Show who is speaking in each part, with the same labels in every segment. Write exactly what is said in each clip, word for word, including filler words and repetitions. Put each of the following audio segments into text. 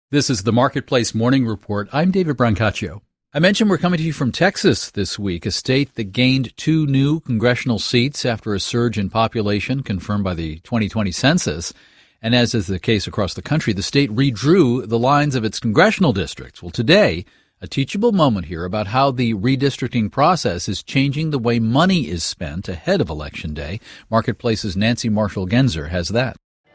Speaker 1: This is the Marketplace Morning Report. I'm David Brancaccio. I mentioned we're coming to you from Texas this week, a state that gained two new congressional seats after a surge in population confirmed by the twenty twenty census. And as is the case across the country, the state redrew the lines of its congressional districts. Well, today, a teachable moment here about how the redistricting process is changing the way money is spent ahead of Election Day. Marketplace's Nancy Marshall-Genzer has that.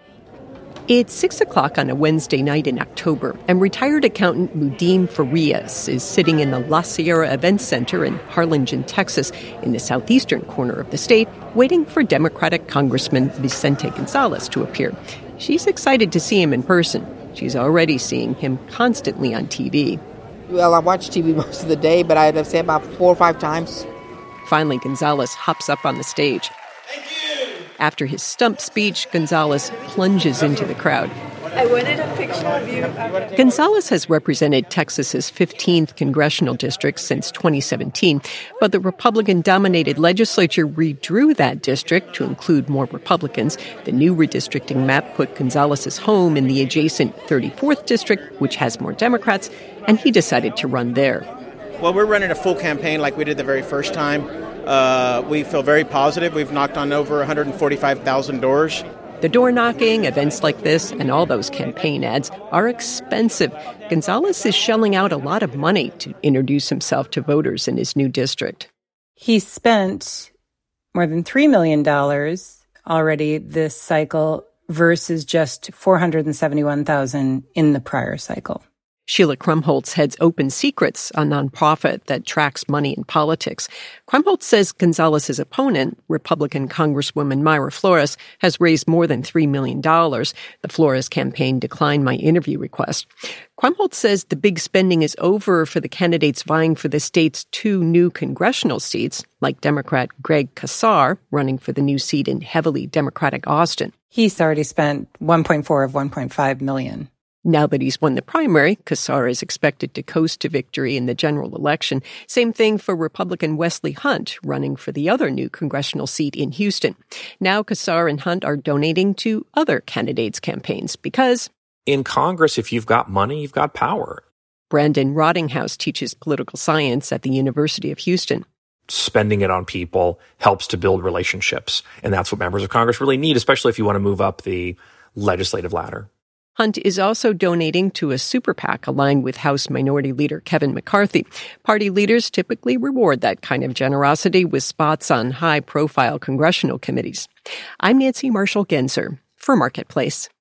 Speaker 2: It's six o'clock on a Wednesday night in October, and retired accountant Mudin Farias is sitting in the La Sierra Event Center in Harlingen, Texas, in the southeastern corner of the state, waiting for Democratic Congressman Vicente Gonzalez to appear. She's excited to see him in person. She's already seeing him constantly on T V.
Speaker 3: Well, I watch T V most of the day, but I'd say about four or five times.
Speaker 2: Finally, Gonzalez hops up on the stage.
Speaker 4: Thank you.
Speaker 2: After his stump speech, Gonzalez plunges into the crowd.
Speaker 4: I wanted a picture of you.
Speaker 2: Gonzalez has represented Texas's fifteenth congressional district since twenty seventeen, but the Republican-dominated legislature redrew that district to include more Republicans. The new redistricting map put Gonzalez's home in the adjacent thirty-fourth district, which has more Democrats, and he decided to run there.
Speaker 5: Well, we're running a full campaign like we did the very first time. Uh, we feel very positive. We've knocked on over one hundred forty-five thousand doors.
Speaker 2: The door knocking, events like this, and all those campaign ads are expensive. Gonzalez is shelling out a lot of money to introduce himself to voters in his new district.
Speaker 6: He spent more than three million dollars already this cycle versus just four hundred seventy-one thousand dollars in the prior cycle.
Speaker 2: Sheila Krumholtz heads Open Secrets, a nonprofit that tracks money in politics. Krumholtz says Gonzalez's opponent, Republican Congresswoman Mayra Flores, has raised more than three million dollars. The Flores campaign declined my interview request. Krumholtz says the big spending is over for the candidates vying for the state's two new congressional seats, like Democrat Greg Casar, running for the new seat in heavily Democratic Austin.
Speaker 6: He's already spent one point four of one point five million dollars.
Speaker 2: Now that he's won the primary, Casar is expected to coast to victory in the general election. Same thing for Republican Wesley Hunt, running for the other new congressional seat in Houston. Now Casar and Hunt are donating to other candidates' campaigns because
Speaker 7: in Congress, if you've got money, you've got power.
Speaker 2: Brandon Rottinghouse teaches political science at the University of Houston.
Speaker 7: Spending it on people helps to build relationships, and that's what members of Congress really need, especially if you want to move up the legislative ladder.
Speaker 2: Hunt is also donating to a super PAC aligned with House Minority Leader Kevin McCarthy. Party leaders typically reward that kind of generosity with spots on high-profile congressional committees. I'm Nancy Marshall-Genzer for Marketplace.